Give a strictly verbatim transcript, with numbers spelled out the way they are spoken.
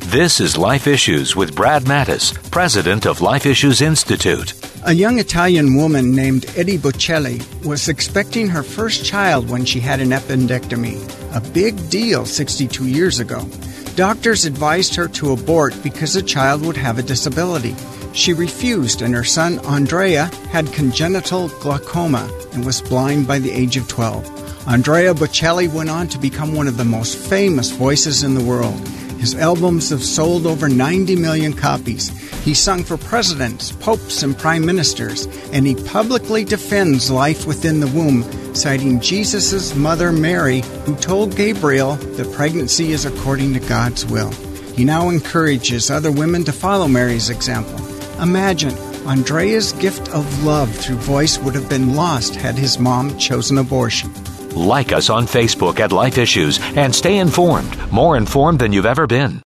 This is Life Issues with Brad Mattis, president of Life Issues Institute. A young Italian woman named Eddie Bocelli was expecting her first child when she had an appendectomy, a big deal sixty-two years ago. Doctors advised her to abort because the child would have a disability. She refused, and her son, Andrea, had congenital glaucoma and was blind by the age of twelve. Andrea Bocelli went on to become one of the most famous voices in the world. His albums have sold over ninety million copies. He sung for presidents, popes, and prime ministers, and he publicly defends life within the womb, citing Jesus' mother Mary, who told Gabriel that pregnancy is according to God's will. He now encourages other women to follow Mary's example. Imagine, Andrea's gift of love through voice would have been lost had his mom chosen abortion. Like us on Facebook at Life Issues and stay informed, more informed than you've ever been.